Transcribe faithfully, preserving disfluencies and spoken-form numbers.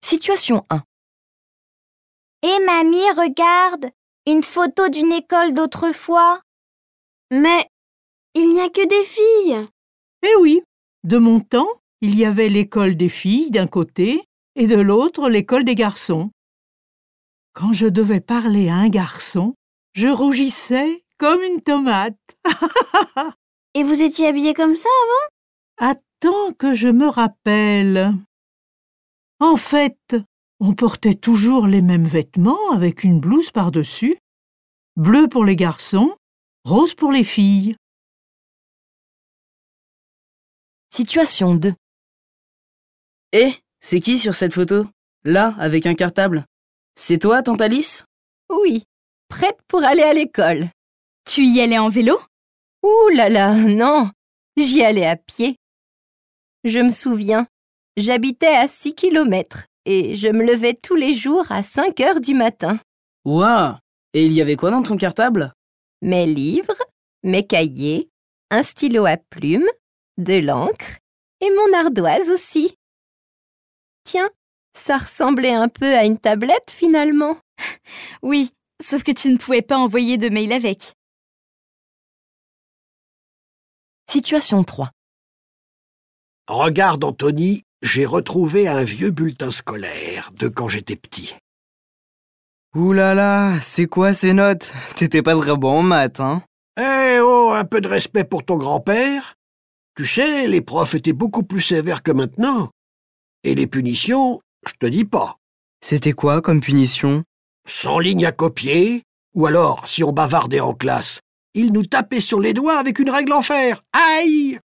Situation un. Hé mamie, regarde, une photo d'une école d'autrefois. Mais il n'y a que des filles. Eh oui, de mon temps, il y avait l'école des filles d'un côté et de l'autre l'école des garçons. Quand je devais parler à un garçon, je rougissais comme une tomate. Et vous étiez habillée comme ça avant? Attends que je me rappelle. En fait, on portait toujours les mêmes vêtements avec une blouse par-dessus, bleu pour les garçons, rose pour les filles. Situation deux. Eh, c'est qui sur cette photo? Là, avec un cartable. C'est toi, tante Alice? Oui, prête pour aller à l'école. Tu y allais en vélo? Ouh là là, non, j'y allais à pied. Je me souviens, j'habitais à six kilomètres et je me levais tous les jours à cinq heures du matin. Waouh! Et il y avait quoi dans ton cartable? Mes livres, mes cahiers, un stylo à plumes, de l'encre et mon ardoise aussi. Tiens, ça ressemblait un peu à une tablette finalement. Oui, sauf que tu ne pouvais pas envoyer de mail avec. Situation trois. Regarde, Anthony, j'ai retrouvé un vieux bulletin scolaire de quand j'étais petit. Ouh là là, c'est quoi ces notes? T'étais pas très bon en maths, hein? Eh oh, un peu de respect pour ton grand-père. Tu sais, les profs étaient beaucoup plus sévères que maintenant. Et les punitions, je te dis pas. C'était quoi comme punition? Cent lignes à copier, ou alors, si on bavardait en classe, ils nous tapaient sur les doigts avec une règle en fer. Aïe!